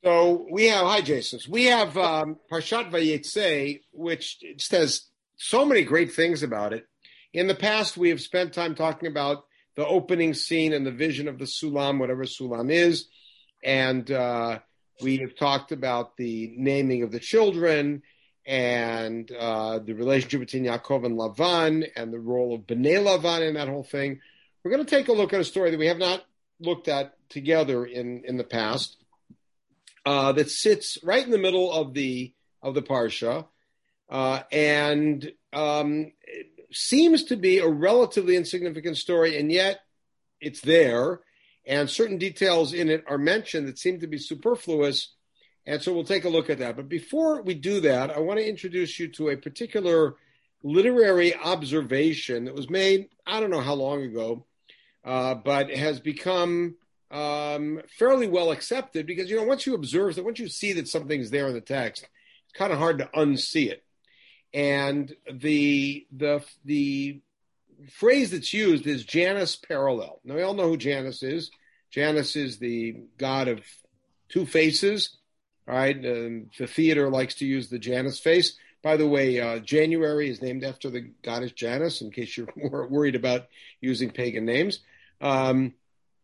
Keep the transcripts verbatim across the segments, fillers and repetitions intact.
So we have, hi Jason, we have um, Parshat Vayetze, which says so many great things about it. In the past, we have spent time talking about the opening scene and the vision of the Sulam, whatever Sulam is. And uh, we have talked about the naming of the children and uh, the relationship between Yaakov and Lavan and the role of Bnei Lavan in that whole thing. We're going to take a look at a story that we have not looked at together in, in the past. Uh, that sits right in the middle of the of the parsha, uh, and um, it seems to be a relatively insignificant story, and yet it's there, and certain details in it are mentioned that seem to be superfluous, and so we'll take a look at that. But before we do that, I want to introduce you to a particular literary observation that was made, I don't know how long ago, uh, but has become Um, fairly well accepted because, you know, once you observe that, once you see that something's there in the text, it's kind of hard to unsee it. And the the the phrase that's used is Janus parallel. Now, we all know who Janus is. Janus is the god of two faces, all right? Um, the theater likes to use the Janus face. By the way, uh, January is named after the goddess Janus, in case you're more worried about using pagan names. Um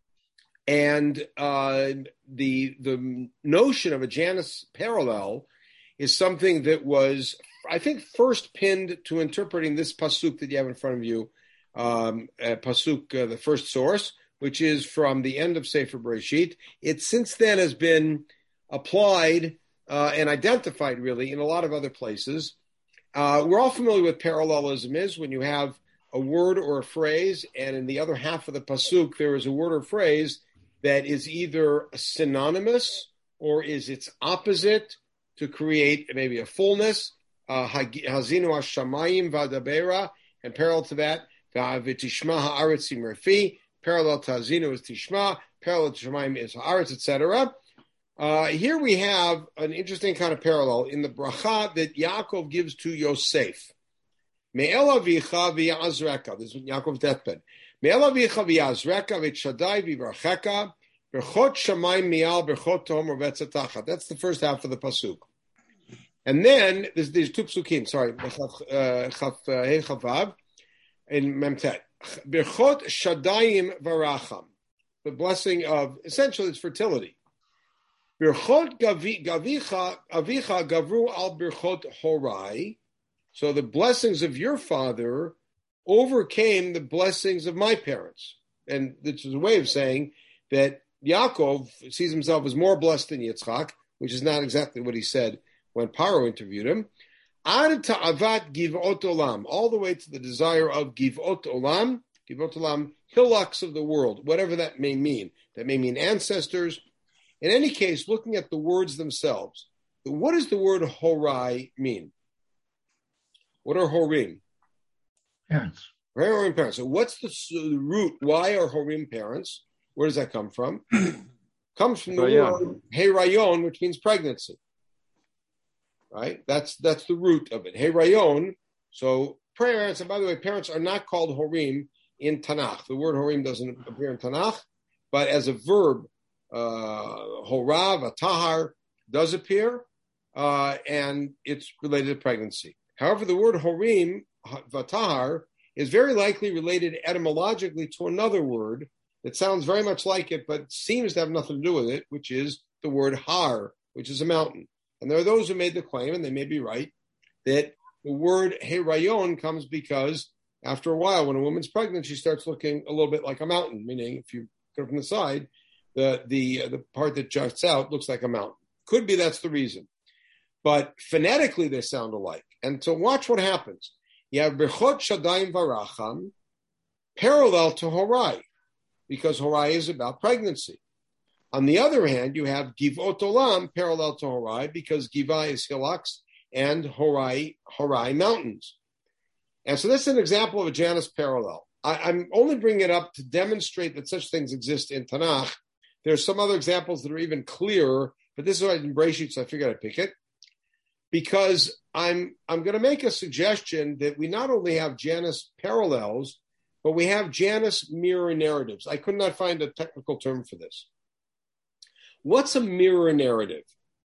And uh, the the notion of a Janus parallel is something that was, I think, first pinned to interpreting this pasuk that you have in front of you, um, uh, pasuk, uh, the first source, which is from the end of Sefer Bereshit. It since then has been applied uh, and identified, really, in a lot of other places. Uh, we're all familiar with parallelism is when you have a word or a phrase, and in the other half of the pasuk there is a word or phrase that is either synonymous or is its opposite to create maybe a fullness. Hazinu hashamayim v'adabera, and parallel to that, v'tishma haaretz imurfi. Parallel to hazinu is tishma. Parallel to shamayim is haaretz, et cetera. Uh, here we have an interesting kind of parallel in the bracha that Yaakov gives to Yosef. Me'el avicha v'yazreka. This is Yaakov's deathbed. Me'el avicha v'yazreka v'tshadai v'varcheka berchot shamayim mi'al berchot tom u'vetzatachat. That's the first half of the pasuk. And then there's, there's two psukim. Sorry, chaf hey chavav in memtet. Berchot shadayim varacham. The blessing of essentially it's fertility. Berchot gavicha avicha gavru al berchot horai. So the blessings of your father overcame the blessings of my parents. And this is a way of saying that Yaakov sees himself as more blessed than Yitzchak, which is not exactly what he said when Paro interviewed him. Ad ta'avat givot olam, all the way to the desire of givot olam, givot olam, hillocks of the world, whatever that may mean. That may mean ancestors. In any case, looking at the words themselves, what does the word horai mean? What are horim? Parents. Horim parents. So what's the, the root? Why are horim parents? Where does that come from? Comes from the word herayon, which means pregnancy. Right? That's that's the root of it. Herayon. So parents, and by the way, parents are not called horim in Tanakh. The word horim doesn't appear in Tanakh, but as a verb, uh, horav, atahar, does appear, uh, and it's related to pregnancy. However, the word horim, vatahar, is very likely related etymologically to another word that sounds very much like it, but seems to have nothing to do with it, which is the word har, which is a mountain. And there are those who made the claim, and they may be right, that the word herayon comes because after a while, when a woman's pregnant, she starts looking a little bit like a mountain, meaning if you go from the side, the the, uh, the part that juts out looks like a mountain. Could be that's the reason. But phonetically, they sound alike. And so watch what happens. You have Berchot Shadayim Varacham, parallel to Horai, because Horai is about pregnancy. On the other hand, you have Givot Olam, parallel to Horai, because Giva is hillocks and Horai, Horai mountains. And so that's an example of a Janus parallel. I, I'm only bringing it up to demonstrate that such things exist in Tanakh. There's some other examples that are even clearer, but this is what I in Bereshit, so I figured I'd pick it. Because I'm I'm going to make a suggestion that we not only have Janus parallels, but we have Janus mirror narratives. I could not find a technical term for this. What's a mirror narrative?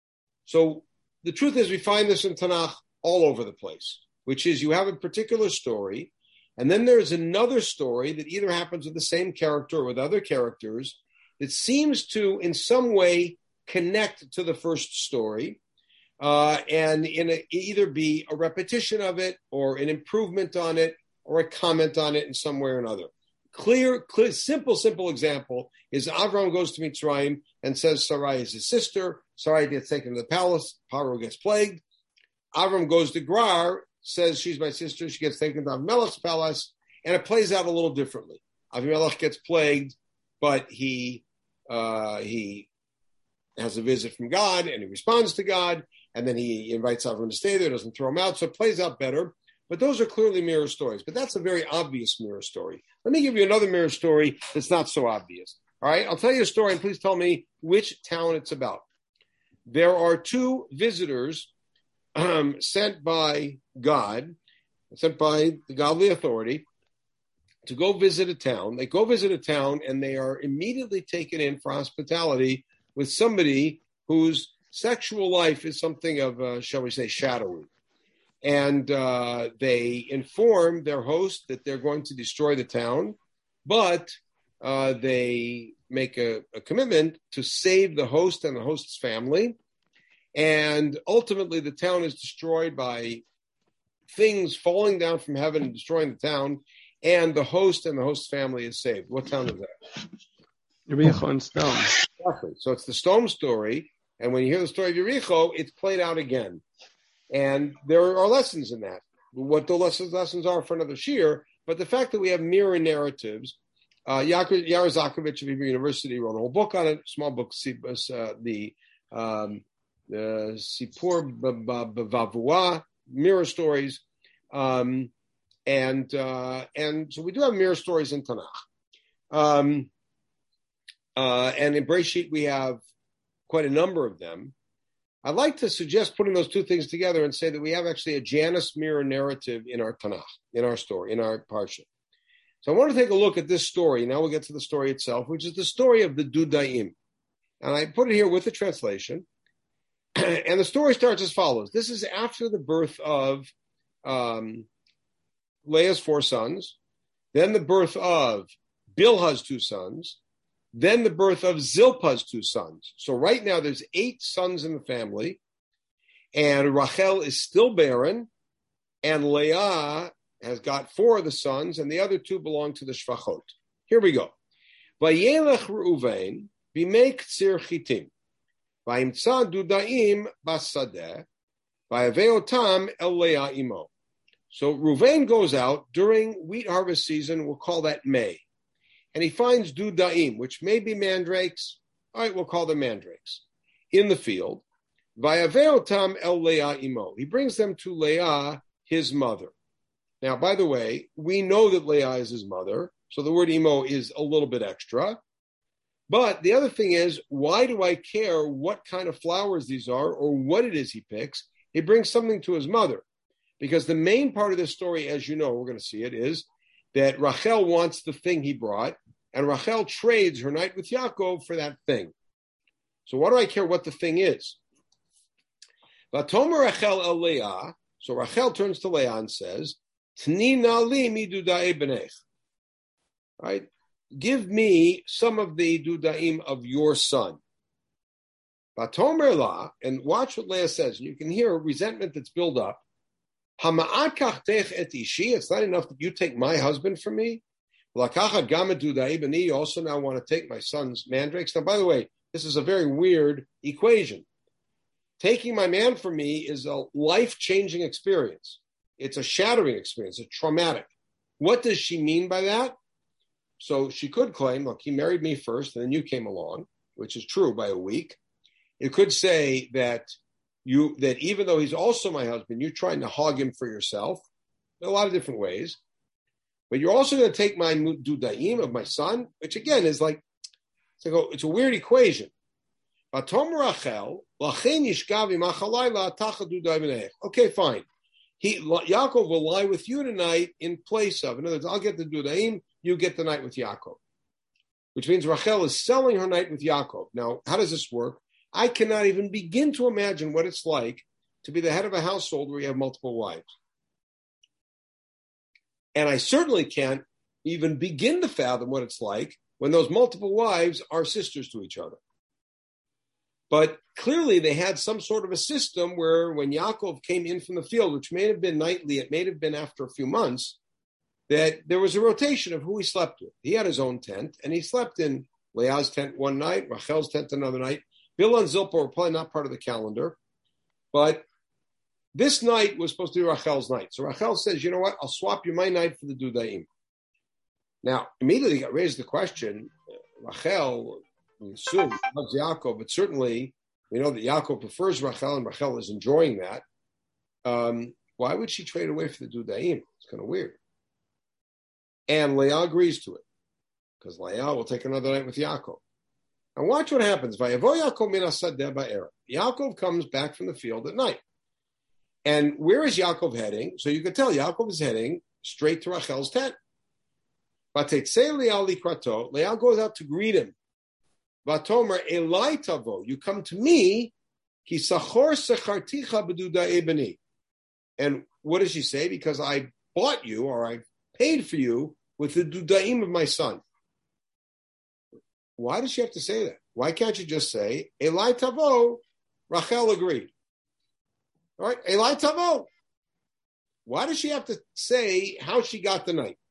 So the truth is we find this in Tanakh all over the place, which is you have a particular story, and then there's another story that either happens with the same character or with other characters that seems to, in some way, connect to the first story, uh, and in a, either be a repetition of it or an improvement on it or a comment on it in some way or another. Clear, clear, simple, simple example is Avram goes to Mitzrayim and says Sarai is his sister. Sarai gets taken to the palace. Paro gets plagued. Avram goes to Gerar, says she's my sister. She gets taken to Avimelech's palace, and it plays out a little differently. Avimelech gets plagued, but he uh, he has a visit from God, and he responds to God, and then he invites Avram to stay there, doesn't throw him out, so it plays out better. But those are clearly mirror stories. But that's a very obvious mirror story. Let me give you another mirror story that's not so obvious. All right, I'll tell you a story, and please tell me which town it's about. There are two visitors um, sent by God, sent by the godly authority, to go visit a town. They go visit a town, and they are immediately taken in for hospitality with somebody whose sexual life is something of, uh, shall we say, shadowy. And uh, they inform their host that they're going to destroy the town, but uh, they make a, a commitment to save the host and the host's family. And ultimately, the town is destroyed by things falling down from heaven and destroying the town, and the host and the host's family is saved. What town is that? Yericho and Stone. Exactly. So it's the Stone story, and when you hear the story of Yericho, it's played out again. And there are lessons in that. What the lessons lessons are for another shiur, but the fact that we have mirror narratives, uh, Yair Zakovich of Hebrew University wrote a whole book on it, small book, uh, the um, the Sipur Bavavua, mirror stories, um, and uh, and so we do have mirror stories in Tanakh. Um, uh, and in Breshit we have quite a number of them. I'd like to suggest putting those two things together and say that we have actually a Janus mirror narrative in our Tanakh, in our story, in our Parsha. So I want to take a look at this story. Now we'll get to the story itself, which is the story of the Dudaim. And I put it here with the translation. And the story starts as follows. This is after the birth of um, Leah's four sons, then the birth of Bilhah's two sons, then the birth of Zilpah's two sons. So right now there's eight sons in the family, and Rachel is still barren, and Leah has got four of the sons, and the other two belong to the Shvachot. Here we go. Vayelech Reuven b'mei ktsir chitim, vayimtza dudaim basadeh, vayaveotam el Leah imo. So Reuven goes out during wheat harvest season. We'll call that May. And he finds dudaim, which may be mandrakes. All right, we'll call them mandrakes, in the field. Vayaveotam el Leah imo. He brings them to Leah, his mother. Now, by the way, we know that Leah is his mother, so the word imo is a little bit extra. But the other thing is, why do I care what kind of flowers these are or what it is he picks? He brings something to his mother. Because the main part of this story, as you know, we're going to see it, is that Rachel wants the thing he brought, and Rachel trades her night with Yaakov for that thing. So why do I care what the thing is? Vatomer Rachel el Leah, so Rachel turns to Leah and says, Tni na li mi dudae benech. Right? Give me some of the dudaim of your son. Vatomer la, and watch what Leah says. You can hear resentment that's built up. It's not enough that you take my husband from me. You also now want to take my son's mandrakes. Now, by the way, this is a very weird equation. Taking my man from me is a life-changing experience. It's a shattering experience. It's traumatic. What does she mean by that? So she could claim, look, he married me first, and then you came along, which is true by a week. It could say that You that even though he's also my husband, you're trying to hog him for yourself in a lot of different ways. But you're also going to take my dudaim of my son, which again is like it's, like a, it's a weird equation. Okay, fine. He Yaakov will lie with you tonight in place of. In other words, I'll get the dudaim, you get the night with Yaakov. which means Rachel is selling her night with Yaakov. Now, how does this work? I cannot even begin to imagine what it's like to be the head of a household where you have multiple wives. And I certainly can't even begin to fathom what it's like when those multiple wives are sisters to each other. But clearly they had some sort of a system where when Yaakov came in from the field, which may have been nightly, it may have been after a few months, that there was a rotation of who he slept with. He had his own tent, and he slept in Leah's tent one night, Rachel's tent another night. Bilhah and Zilpah were probably not part of the calendar, but this night was supposed to be Rachel's night. So Rachel says, you know what, I'll swap you my night for the Dudaim. Now, immediately got raised the question, Rachel, we assume, loves Yaakov, but certainly we know that Yaakov prefers Rachel, and Rachel is enjoying that. Um, why would she trade away for the Dudaim? It's kind of weird. And Leah agrees to it, because Leah will take another night with Yaakov. And watch what happens. Yaakov comes back from the field at night. And where is Yaakov heading? So you can tell Yaakov is heading straight to Rachel's tent. Leah goes out to greet him. Vatomer Elai Tavo, you come to me. And what does she say? Because I bought you, or I paid for you with the dudaim of my son. Why does she have to say that? Why can't you just say Elai Tavo? Rachel agreed. All right, Elai Tavo. Why does she have to say how she got the night?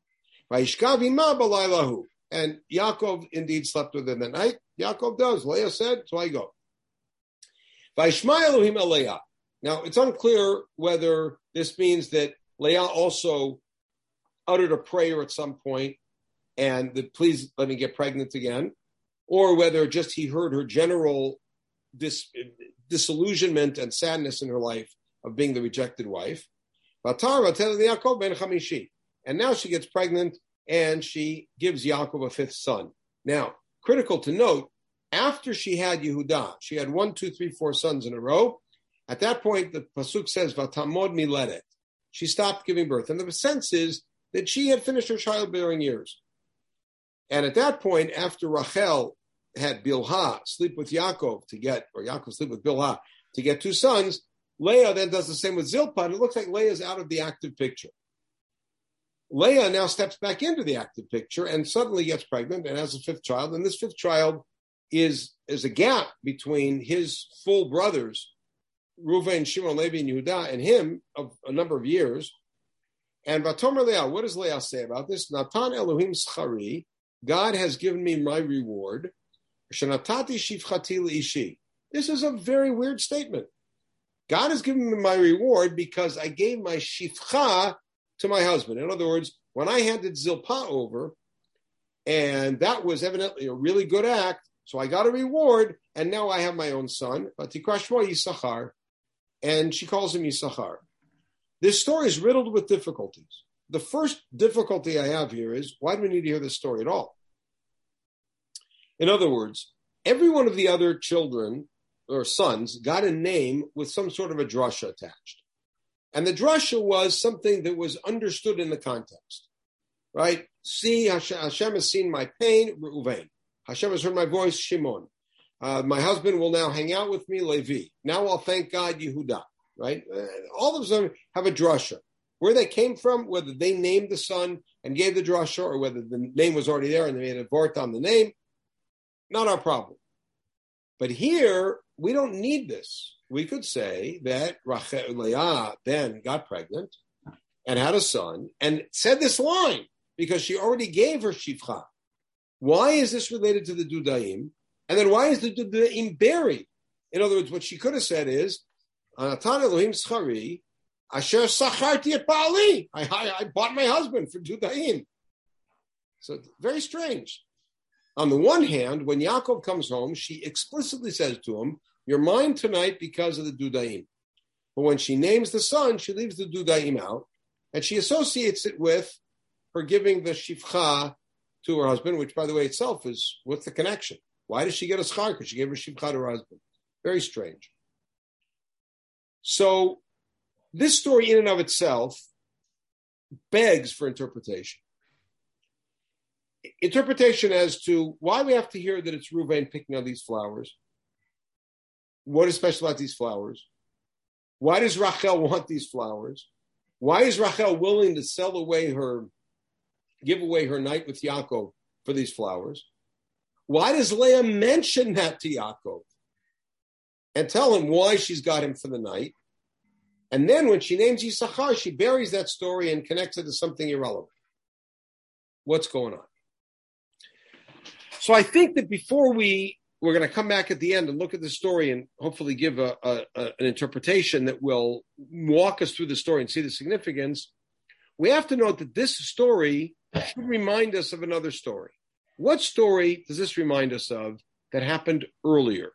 And Yaakov indeed slept with him that night. Yaakov does. Leah said, so I go. Now, it's unclear whether this means that Leah also uttered a prayer at some point and that please let me get pregnant again, or whether just he heard her general dis- disillusionment and sadness in her life of being the rejected wife. And now she gets pregnant and she gives Yaakov a fifth son. Now, critical to note, after she had Yehudah, she had one, two, three, four sons in a row. At that point, the pasuk says, "Vatamod miledet." She stopped giving birth, and the sense is that she had finished her childbearing years. And at that point, after Rachel had Bilhah sleep with Yaakov to get, or Yaakov sleep with Bilhah to get two sons, Leah then does the same with Zilpah, and it looks like Leah is out of the active picture. Leah now steps back into the active picture and suddenly gets pregnant and has a fifth child. And this fifth child is, is a gap between his full brothers, Reuven, Shimon, Levi, and Yehudah, and him of a number of years. And Vatomer Leah, what does Leah say about this? Natan Elohim schari, God has given me my reward. Shenatati shivchati leishi. This is a very weird statement. God has given me my reward because I gave my shivcha to my husband. In other words, when I handed Zilpah over, and that was evidently a really good act, so I got a reward, and now I have my own son, Vatikra Shmo Yisachar, and she calls him Yisachar. This story is riddled with difficulties. The first difficulty I have here is, why do we need to hear this story at all? In other words, every one of the other children or sons got a name with some sort of a drasha attached. And the drasha was something that was understood in the context, right? See, Hashem, Hashem has seen my pain, Reuven. Hashem has heard my voice, Shimon. Uh, my husband will now hang out with me, Levi. Now I'll thank God, Yehudah, right? Uh, all of them have a drasha. Where they came from, whether they named the son and gave the drasha, or whether the name was already there and they made a vort on the name, not our problem. But here, we don't need this. We could say that Rachel, Leah then got pregnant and had a son and said this line because she already gave her shivcha. Why is this related to the dudaim? And then why is the dudaim buried? In other words, what she could have said is, Anatan Elohim schari, asher sacharti et ba'ali. I, I, I bought my husband for dudaim. So very strange. On the one hand, when Yaakov comes home, she explicitly says to him, you're mine tonight because of the dudaim. But when she names the son, she leaves the dudaim out, and she associates it with her giving the shivcha to her husband, which, by the way, itself is, what's the connection? Why does she get a schar? Because she gave her shivcha to her husband. Very strange. So this story in and of itself begs for interpretation. interpretation as to why we have to hear that it's Reuven picking on these flowers. What is special about these flowers? Why does Rachel want these flowers? Why is Rachel willing to sell away her, give away her night with Yaakov for these flowers? Why does Leah mention that to Yaakov and tell him why she's got him for the night? And then when she names Yisachar, she buries that story and connects it to something irrelevant. What's going on? So I think that before we, we're going to come back at the end and look at the story and hopefully give a, a, a, an interpretation that will walk us through the story and see the significance, we have to note that this story should remind us of another story. What story does this remind us of that happened earlier?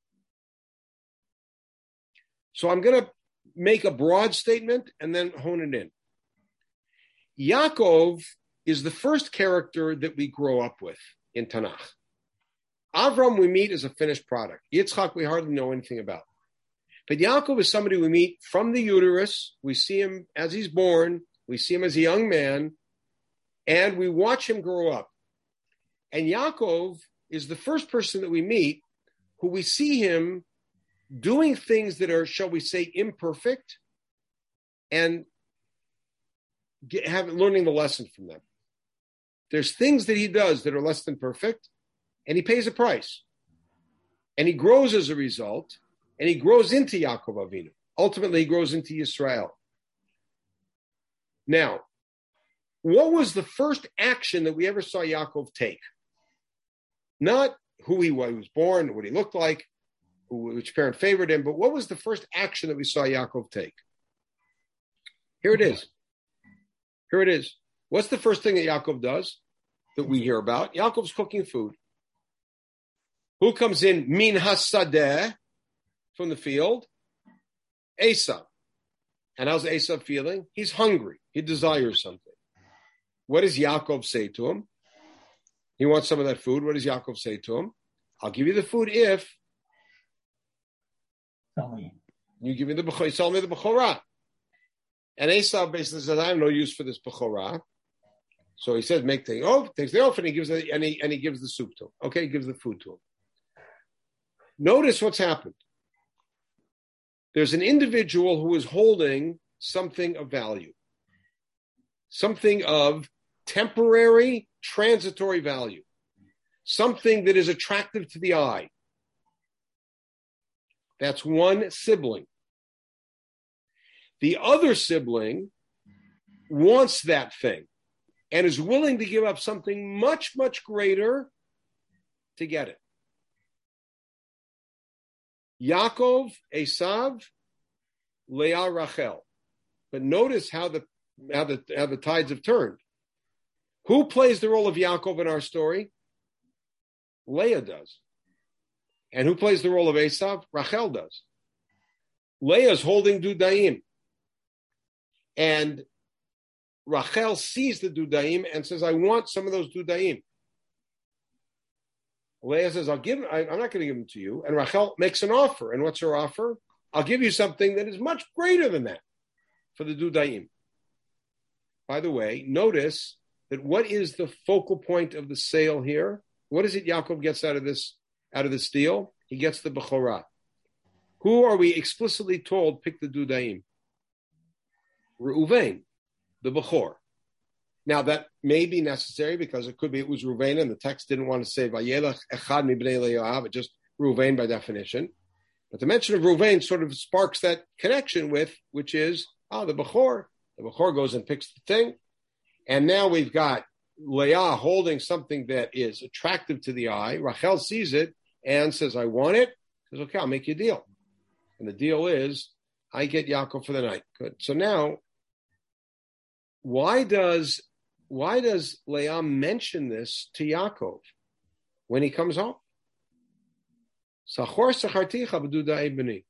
So I'm going to make a broad statement and then hone it in. Yaakov is the first character that we grow up with in Tanakh. Avram we meet as a finished product. Yitzchak we hardly know anything about. But Yaakov is somebody we meet from the uterus. We see him as he's born. We see him as a young man. And we watch him grow up. And Yaakov is the first person that we meet who we see him doing things that are, shall we say, imperfect and get, have, learning the lesson from them. There's things that he does that are less than perfect, and he pays a price. And he grows as a result, and he grows into Yaakov Avinu. Ultimately, he grows into Yisrael. Now, what was the first action that we ever saw Yaakov take? Not who he was, he was born, what he looked like, who, which parent favored him, but what was the first action that we saw Yaakov take? Here it is. Here it is. What's the first thing that Yaakov does that we hear about? Yaakov's cooking food. Who comes in? Min hasadeh, from the field. Esav. And how's Esav feeling? He's hungry. He desires something. What does Yaakov say to him? He wants some of that food. What does Yaakov say to him? I'll give you the food if you give me the bechorah. You sell me the bechorah. And Esav basically says, I have no use for this bechorah. So he says, make the oath, takes the oath, and he gives the, and he and he gives the soup to him. Okay, he gives the food to him. Notice what's happened. There's an individual who is holding something of value, something of temporary, transitory value, something that is attractive to the eye. That's one sibling. The other sibling wants that thing and is willing to give up something much, much greater to get it. Yaakov, Esav, Leah, Rachel. But notice how the how the how the tides have turned. Who plays the role of Yaakov in our story? Leah does. And who plays the role of Esav? Rachel does. Leah's holding Dudaim. And Rachel sees the Dudaim and says, I want some of those Dudaim. Leah says, I'll give, I, I'm not going to give them to you. And Rachel makes an offer. And what's her offer? I'll give you something that is much greater than that for the Dudaim. By the way, notice that what is the focal point of the sale here? What is it Yaakov gets out of this, out of this deal? He gets the Bechorah. Who are we explicitly told pick the Dudaim? Reuven, the Bechor. Now that may be necessary because it could be it was Reuven and the text didn't want to say Vayelech Echad Mibnei Le'Yoav, just Reuven by definition. But the mention of Reuven sort of sparks that connection with, which is, oh, the Bechor. The Bechor goes and picks the thing. And now we've got Leah holding something that is attractive to the eye. Rachel sees it and says, I want it. Says, okay, I'll make you a deal. And the deal is, I get Yaakov for the night. Good. So now, why does why does Leah mention this to Yaakov when he comes home? Sachor sacharticha b'duda ibni.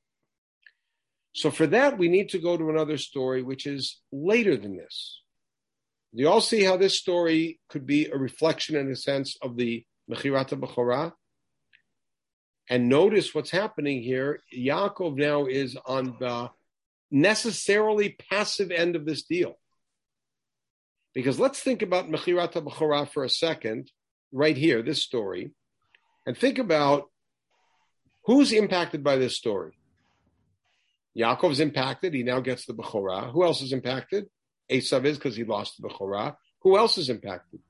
So for that, we need to go to another story, which is later than this. Do you all see how this story could be a reflection, in a sense, of the Mechirat HaBechorah? And notice what's happening here. Yaakov now is on the necessarily passive end of this deal. Because let's think about Mechirat HaBechorah for a second, right here, this story, and think about who's impacted by this story. Yaakov's impacted. He now gets the Bechorah. Who else is impacted? Esav is, because he lost the Bechorah. Who else is impacted?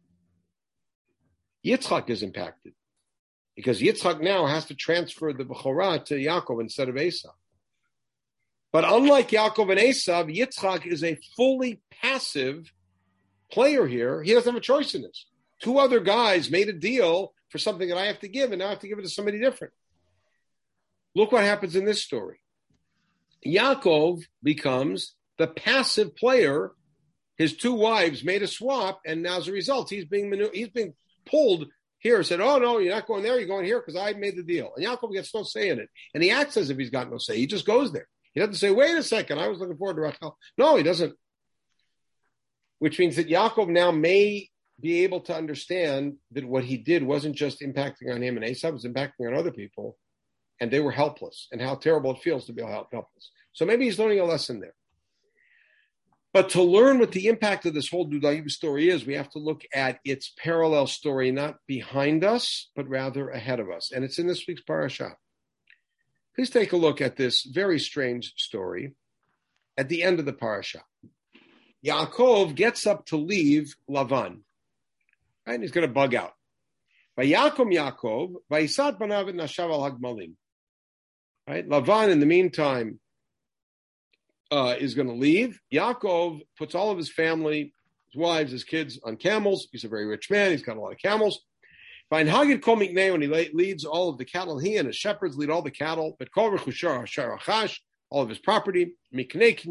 Yitzchak is impacted, because Yitzchak now has to transfer the Bechorah to Yaakov instead of Esav. But unlike Yaakov and Esav, Yitzchak is a fully passive player here. He doesn't have a choice in this. Two other guys made a deal for something that I have to give, and now I have to give it to somebody different. Look what happens in this story. Yaakov becomes the passive player. His two wives made a swap, and now as a result, he's being manu- he's being pulled here. Said, "Oh no, you're not going there. You're going here because I made the deal." And Yaakov gets no say in it, and he acts as if he's got no say. He just goes there. He doesn't say, "Wait a second, I was looking forward to Rachel." No, he doesn't. Which means that Yaakov now may be able to understand that what he did wasn't just impacting on him and Esav, it was impacting on other people, and they were helpless, and how terrible it feels to be helpless. So maybe he's learning a lesson there. But to learn what the impact of this whole Dudayim story is, we have to look at its parallel story, not behind us, but rather ahead of us. And it's in this week's parasha. Please take a look at this very strange story at the end of the parasha. Yaakov gets up to leave Lavan. Right? And he's going to bug out. Vayakom Yaakov, Vayisat banav et nashav al hagmalim. Right? Lavan, in the meantime, uh, is going to leave. Yaakov puts all of his family, his wives, his kids on camels. He's a very rich man. He's got a lot of camels. When he leads all of the cattle, he and his shepherds lead all the cattle, but all of his property, everything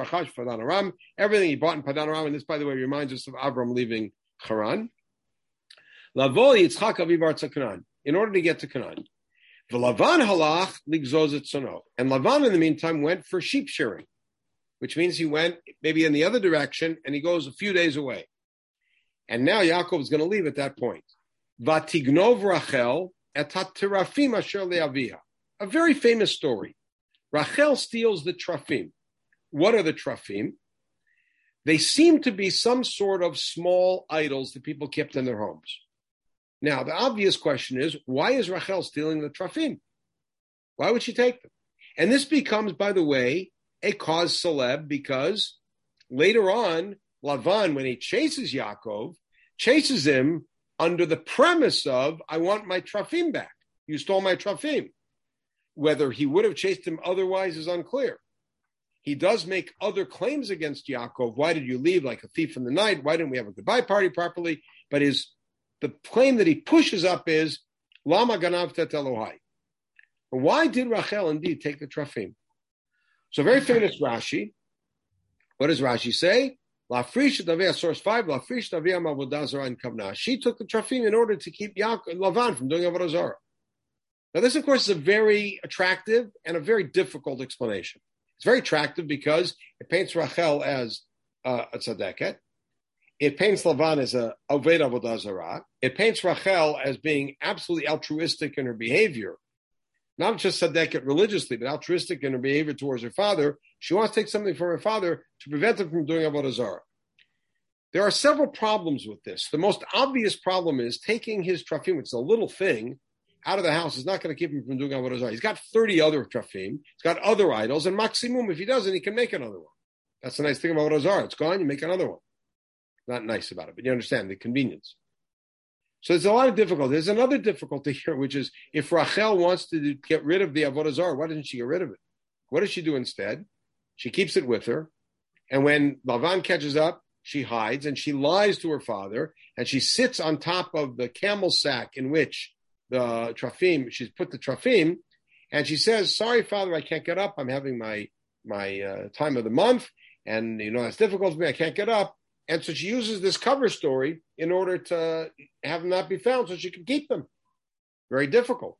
he bought in Padan Aram, and this, by the way, reminds us of Avram leaving Haran, in order to get to Canaan. And Lavan, in the meantime, went for sheep shearing, which means he went maybe in the other direction, and he goes a few days away. And now Yaakov is going to leave at that point. Vatignov Rachel et hatirafim asher le'aviha. A very famous story. Rachel steals the trafim. What are the trafim? They seem to be some sort of small idols that people kept in their homes. Now, the obvious question is, why is Rachel stealing the trafim? Why would she take them? And this becomes, by the way, a cause celeb, because later on, Lavan, when he chases Yaakov, chases him under the premise of, I want my trafim back. You stole my trafim. Whether he would have chased him otherwise is unclear. He does make other claims against Yaakov. Why did you leave like a thief in the night? Why didn't we have a goodbye party properly? But his the claim that he pushes up is, Lama ganav tet Elohai. Why did Rachel indeed take the trafim? So very famous Rashi. What does Rashi say? Source five, she took the trafim in order to keep Yaakov, Lavan from doing avodah zarah. Now this, of course, is a very attractive and a very difficult explanation. It's very attractive because it paints Rachel as uh, a tzadeket. It paints Lavan as a oved avodah zarah. It paints Rachel as being absolutely altruistic in her behavior. Not just tzadeket religiously, but altruistic in her behavior towards her father. She wants to take something from her father to prevent him from doing avodah zarah. There are several problems with this. The most obvious problem is taking his trafim, which is a little thing, out of the house is not going to keep him from doing avodah zarah. He's got thirty other trafim. He's got other idols, and maximum, if he doesn't, he can make another one. That's the nice thing about avodah zarah. It's gone, you make another one. Not nice about it, but you understand the convenience. So there's a lot of difficulty. There's another difficulty here, which is if Rachel wants to get rid of the avodah zarah, why doesn't she get rid of it? What does she do instead? She keeps it with her, and when Lavan catches up, she hides and she lies to her father, and she sits on top of the camel sack in which the trafim, she's put the trafim, and she says, "Sorry, father, I can't get up. I'm having my my uh, time of the month, and you know that's difficult for me. I can't get up." And so she uses this cover story in order to have them not be found so she can keep them. Very difficult.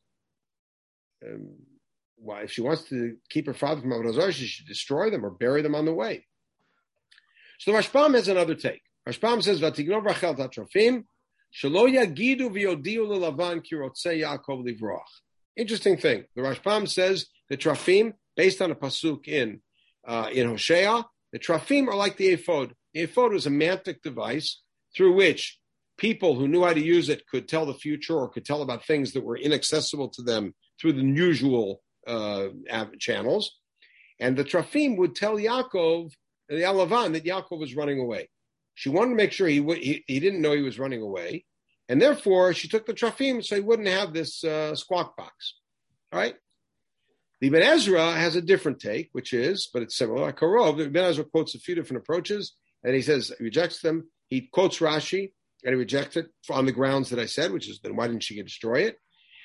Um, why, if she wants to keep her father from avodah zarah, she should destroy them or bury them on the way. So the Rashbam has another take. Rashbam says, "Vatignov Rachel tatrofim, shelo yagidu v'yodiu lelavan ki rotzei Yaakov livroach." Interesting thing. The Rashbam says the trafim, based on a pasuk in uh, in Hosea, the trafim are like the ephod. The ephod was a mantic device through which people who knew how to use it could tell the future or could tell about things that were inaccessible to them through the usual uh, channels. And the Trafim would tell Yaakov, the Lavan, that Yaakov was running away. She wanted to make sure he, w- he he didn't know he was running away. And therefore, she took the Trafim so he wouldn't have this uh, squawk box. All right? The Ibn Ezra has a different take, which is, but it's similar. Like Karov, Ibn Ezra quotes a few different approaches, and he says, he rejects them. He quotes Rashi, and he rejects it on the grounds that I said, which is, then why didn't she destroy it?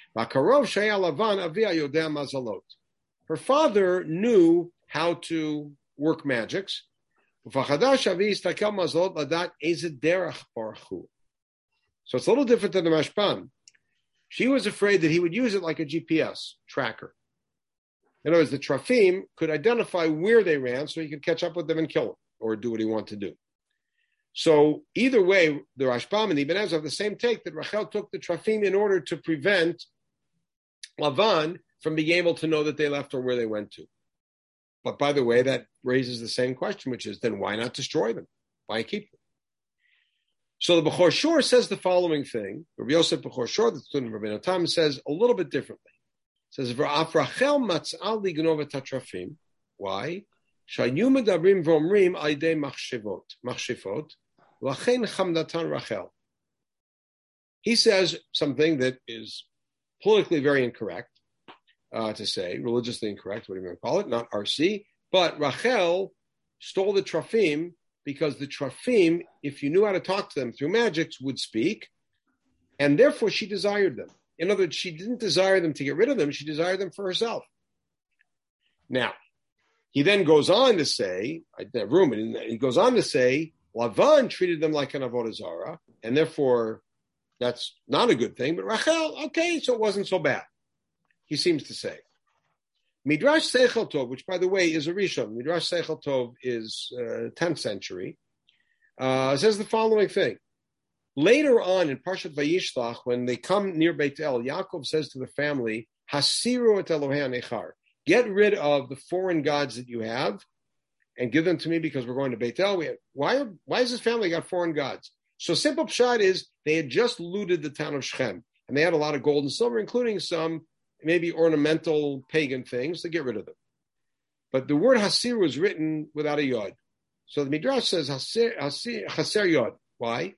Her father knew how to work magics. So it's a little different than the Rashban. She was afraid that he would use it like a G P S tracker. In other words, the Trafim could identify where they ran so he could catch up with them and kill them or do what he wanted to do. So either way, the Rashbam and the Ibn Ezra have the same take that Rachel took the Trafim in order to prevent Lavan from being able to know that they left or where they went to. But by the way, that raises the same question, which is then why not destroy them? Why keep them? So the Bechor Shor says the following thing. Rabbi Yosef Bechor Shor, the student of Rabbi Tam, says a little bit differently. It says, V'af Rachel matz'al lignova tatrafim. Why? Shayu medabrim v'omrim aydei machshivot. Machshifot. Lachen chamdatan Rachel. He says something that is politically very incorrect. Uh, to say, religiously incorrect, whatever you want to call it, not R C, but Rachel stole the Trafim because the Trafim, if you knew how to talk to them through magics, would speak, and therefore she desired them. In other words, she didn't desire them to get rid of them, she desired them for herself. Now, he then goes on to say, I didn't have room, and he goes on to say, Lavan treated them like an Avodah Zarah, and therefore that's not a good thing, but Rachel, okay, so it wasn't so bad. He seems to say. Midrash Seichel Tov, which, by the way, is a Rishon. Midrash Seichel Tov is uh, tenth century, uh, says the following thing. Later on in Parshat Vayishlach, when they come near Beit El, Yaakov says to the family, Hasiru et Elohei Nechar. Get rid of the foreign gods that you have and give them to me because we're going to Beit El. We have, why, why has this family got foreign gods? So simple pshat is they had just looted the town of Shechem, and they had a lot of gold and silver, including some maybe ornamental pagan things, to get rid of them. But the word hasir was written without a yod. So the Midrash says hasir, hasir, hasir yod. Why?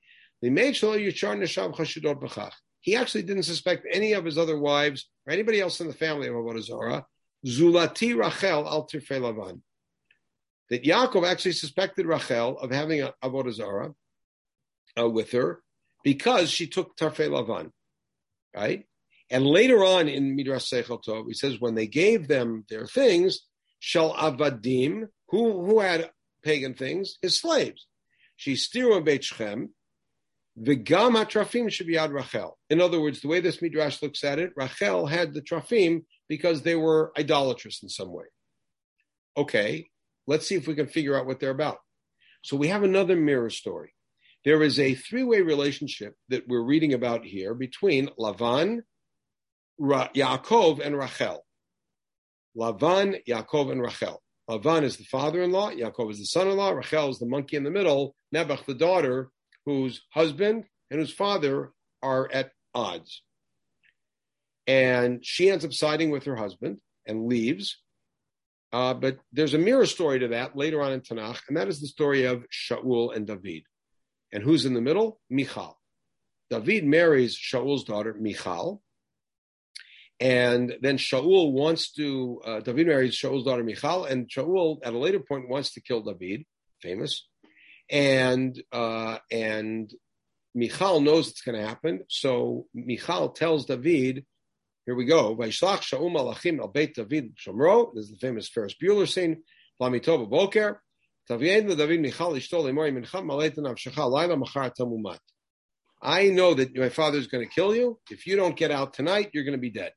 He actually didn't suspect any of his other wives or anybody else in the family of Avodah Zarah. Zulati Rachel al tirfei Lavan. That Yaakov actually suspected Rachel of having a Avodah Zarah uh, with her because she took Tarfei Lavan. Right? And later on in Midrash Seichel Tov, he says when they gave them their things, shal avadim, who who had pagan things, his slaves. She stiru beit Shechem, v'gam hatrafim should be ad Rachel. In other words, the way this Midrash looks at it, Rachel had the trafim because they were idolatrous in some way. Okay, let's see if we can figure out what they're about. So we have another mirror story. There is a three-way relationship that we're reading about here between Lavan, Ra- Yaakov and Rachel. Lavan, Yaakov, and Rachel. Lavan is the father-in-law, Yaakov is the son-in-law, Rachel is the monkey in the middle, Nebuch the daughter, whose husband and whose father are at odds. And she ends up siding with her husband and leaves. Uh, but there's a mirror story to that later on in Tanakh, and that is the story of Shaul and David. And who's in the middle? Michal. David marries Shaul's daughter, Michal. And then Shaul wants to, uh, David marries Shaul's daughter Michal, and Shaul at a later point wants to kill David, famous. And uh, and Michal knows it's going to happen. So Michal tells David, here we go, Vaishlach Shaul Malachim al Beit David Shomro. This is the famous Ferris Bueller scene. Lamito Boker. David Michal Ishtol Lemori Mincham Maletan Avshacha Laila Machar Tamumat. I know that my father is going to kill you. If you don't get out tonight, you're going to be dead.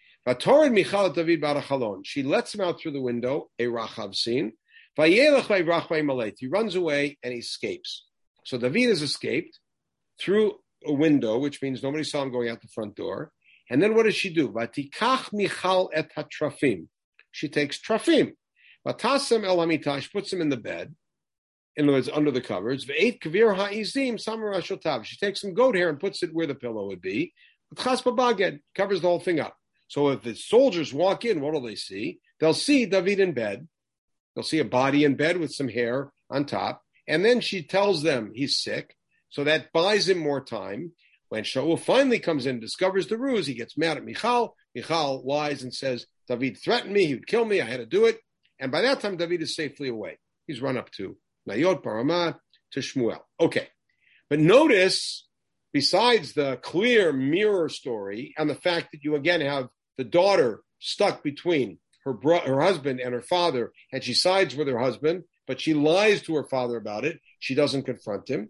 She lets him out through the window, a Rachav scene. He runs away and he escapes. So David has escaped through a window, which means nobody saw him going out the front door. And then what does she do? Vatikach Michal et hatrafim. She takes trafim. Vatasem el hamita. She puts him in the bed. in other words, under the covers. Ve'et kavir ha'izim samar ashotav. She takes some goat hair and puts it where the pillow would be. Chas babaged, covers the whole thing up. So if the soldiers walk in, what will they see? They'll see David in bed. They'll see a body in bed with some hair on top. And then she tells them he's sick. So that buys him more time. When Shaul finally comes in and discovers the ruse, he gets mad at Michal. Michal lies and says, David threatened me. He would kill me. I had to do it. And by that time, David is safely away. He's run up to Nayot, Paramah, to Shmuel. Okay. But notice, besides the clear mirror story and the fact that you again have the daughter stuck between her bro- her husband and her father, and she sides with her husband, but she lies to her father about it. She doesn't confront him.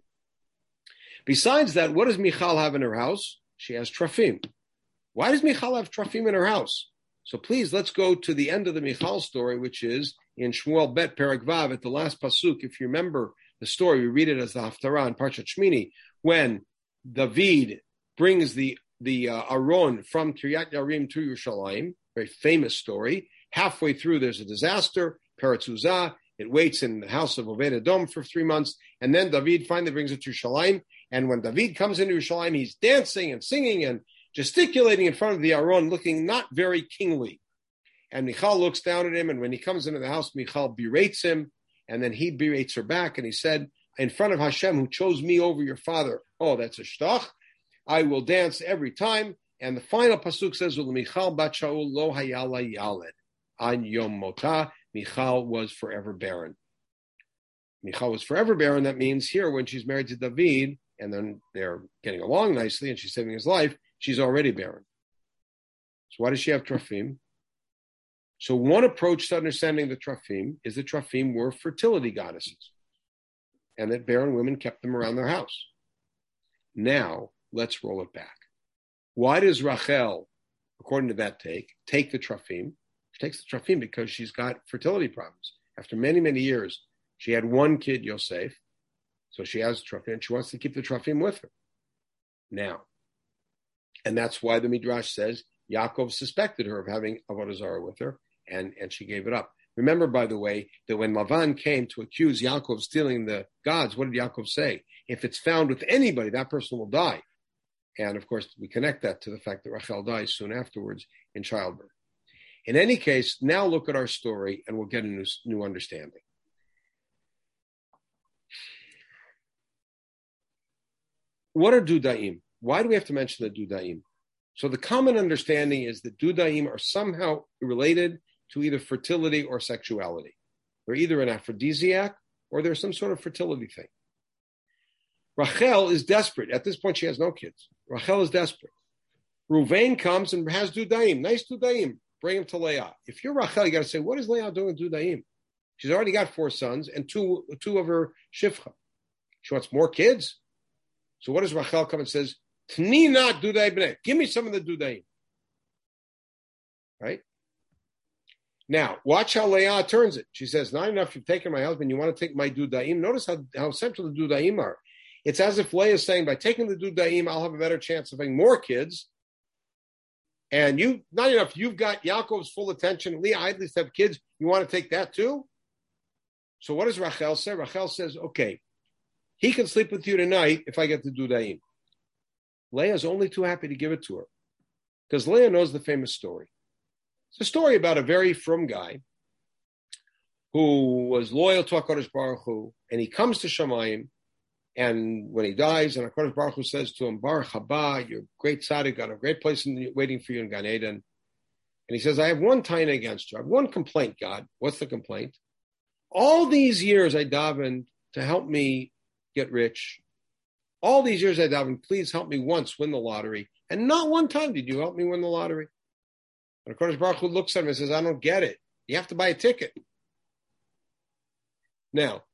Besides that, what does Michal have in her house? She has trafim. Why does Michal have trafim in her house? So please, let's go to the end of the Michal story, which is in Shmuel Bet Perek Vav at the last pasuk. If you remember the story, we read it as the Haftarah in Parshat Shmini, when David brings the the uh, Aron from Kiryat Yarim to Yerushalayim, very famous story. Halfway through, there's a disaster, Peretz Uzah. It waits in the house of Obed Edom for three months, and then David finally brings it to Yerushalayim. And when David comes into Yerushalayim, he's dancing and singing and gesticulating in front of the Aron, looking not very kingly. And Michal looks down at him, and when he comes into the house, Michal berates him, and then he berates her back, and he said, in front of Hashem, who chose me over your father, oh, that's a shtach, I will dance every time. And the final pasuk says, Michal bat Shaul lo hayala yaled, an yom motah, Michal was forever barren. Michal was forever barren. That means here, when she's married to David, and then they're getting along nicely, and she's saving his life, she's already barren. So why does she have trafim? So one approach to understanding the trafim is that trafim were fertility goddesses, and that barren women kept them around their house. Now, let's roll it back. Why does Rachel, according to that take, take the trafim? She takes the trafim because she's got fertility problems. After many, many years, she had one kid, Yosef, so she has trafim, and she wants to keep the trafim with her. Now, and that's why the Midrash says Yaakov suspected her of having Avodah Zarah with her, and, and she gave it up. Remember, by the way, that when Lavan came to accuse Yaakov of stealing the gods, what did Yaakov say? If it's found with anybody, that person will die. And, of course, we connect that to the fact that Rachel dies soon afterwards in childbirth. In any case, now look at our story, and we'll get a new, new understanding. What are dudaim? Why do we have to mention the dudaim? So the common understanding is that dudaim are somehow related to either fertility or sexuality. They're either an aphrodisiac or they're some sort of fertility thing. Rachel is desperate. At this point, she has no kids. Rachel is desperate. Ruvain comes and has dudaim. Nice dudaim. Bring him to Leah. If you're Rachel, you got to say, what is Leah doing with dudaim? She's already got four sons and two, two of her shifcha. She wants more kids. So what does Rachel come and says? Tni not dudai b'nei. Give me some of the dudaim. Right? Now, watch how Leah turns it. She says, not enough you've taken my husband, you want to take my dudaim. Notice how, how central the dudaim are. It's as if Leah is saying, by taking the dudaim, I'll have a better chance of having more kids. And you, not enough, you've got Yaakov's full attention. Leah, I at least have kids. You want to take that too? So what does Rachel say? Rachel says, okay, he can sleep with you tonight if I get the dudaim. Leah's only too happy to give it to her because Leah knows the famous story. It's a story about a very frum guy who was loyal to HaKadosh Baruch Hu, and he comes to Shamayim, and when he dies, and HaKadosh Baruch Hu says to him, Baruch haba, you're a great tzaddik, got a great place in the, waiting for you in Gan Eden. And he says, I have one taina against you. I have one complaint, God. What's the complaint? All these years I davened to help me get rich. All these years I davened, please help me once win the lottery. And not one time did you help me win the lottery. And HaKadosh Baruch Hu looks at him and says, I don't get it. You have to buy a ticket. Now,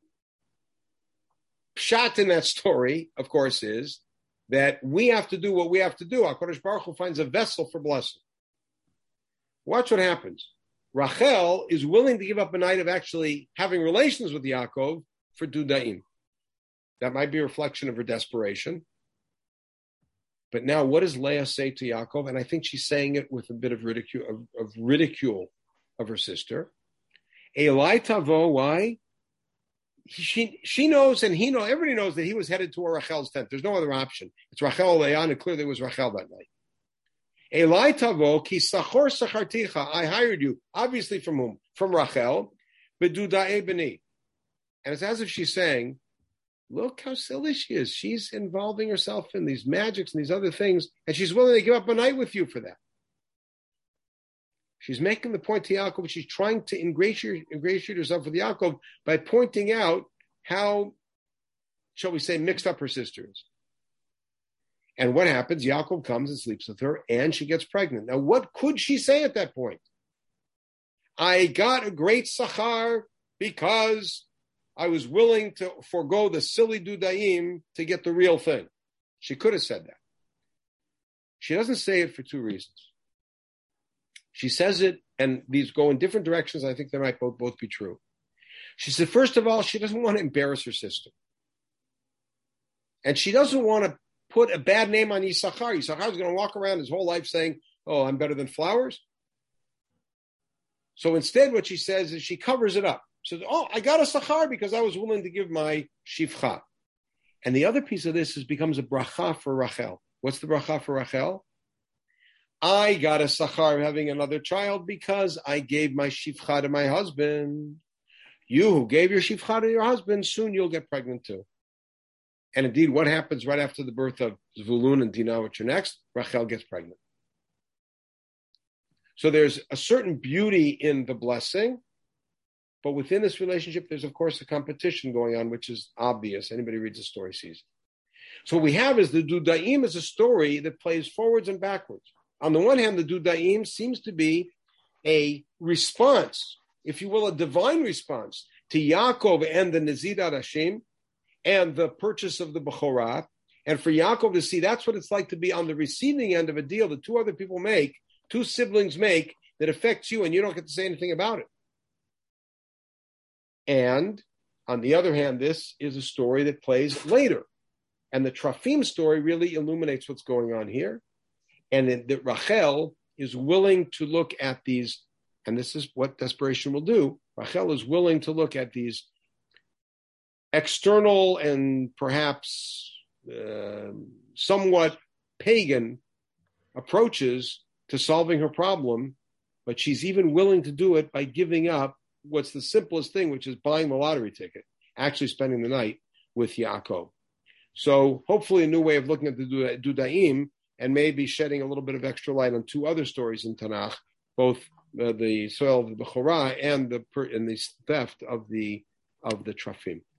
pshat in that story, of course, is that we have to do what we have to do. HaKadosh Baruch Hu finds a vessel for blessing. Watch what happens. Rachel is willing to give up a night of actually having relations with Yaakov for dudaim. That might be a reflection of her desperation. But now, what does Leah say to Yaakov? And I think she's saying it with a bit of ridicule of, of ridicule of her sister. Elai tavo, why? he, she she knows and he knows, everybody knows that he was headed toward Rachel's tent. There's no other option. It's Rachel Leon, and clearly it was Rachel that night. Elai tavo ki sachor sacharticha, I hired you. Obviously from whom? From Rachel. Beduda'e b'ni. And it's as if she's saying, look how silly she is. She's involving herself in these magics and these other things, and she's willing to give up a night with you for that. She's making the point to Yaakov. She's trying to ingratiate, ingratiate herself with Yaakov by pointing out how, shall we say, mixed up her sister is. And what happens? Yaakov comes and sleeps with her, and she gets pregnant. Now, what could she say at that point? I got a great sachar because I was willing to forego the silly dudaim to get the real thing. She could have said that. She doesn't say it for two reasons. She says it, and these go in different directions. I think they might both, both be true. She said, first of all, she doesn't want to embarrass her sister. And she doesn't want to put a bad name on Yisachar. Yisachar is going to walk around his whole life saying, oh, I'm better than flowers. So instead, what she says is she covers it up. She says, oh, I got a sachar because I was willing to give my shivcha. And the other piece of this is becomes a bracha for Rachel. What's the bracha for Rachel? I got a sachar having another child because I gave my shivcha to my husband. You who gave your shivcha to your husband, soon you'll get pregnant too. And indeed, what happens right after the birth of Zvulun and Dinah, which are next? Rachel gets pregnant. So there's a certain beauty in the blessing, but within this relationship, there's, of course, a competition going on, which is obvious. Anybody reads the story sees. So what we have is the Dudaim is a story that plays forwards and backwards. On the one hand, the Dudaim seems to be a response, if you will, a divine response to Yaakov and the Nezidat Hashem and the purchase of the Bechorah. And for Yaakov to see that's what it's like to be on the receiving end of a deal that two other people make, two siblings make, that affects you and you don't get to say anything about it. And on the other hand, this is a story that plays later. And the Trafim story really illuminates what's going on here. And that Rachel is willing to look at these, and this is what desperation will do. Rachel is willing to look at these external and perhaps uh, somewhat pagan approaches to solving her problem, but she's even willing to do it by giving up what's the simplest thing, which is buying the lottery ticket, actually spending the night with Yaakov. So hopefully a new way of looking at the Dudaim and maybe shedding a little bit of extra light on two other stories in Tanakh, both uh, the soil of the Bechorah and the and the theft of the of the Trafim.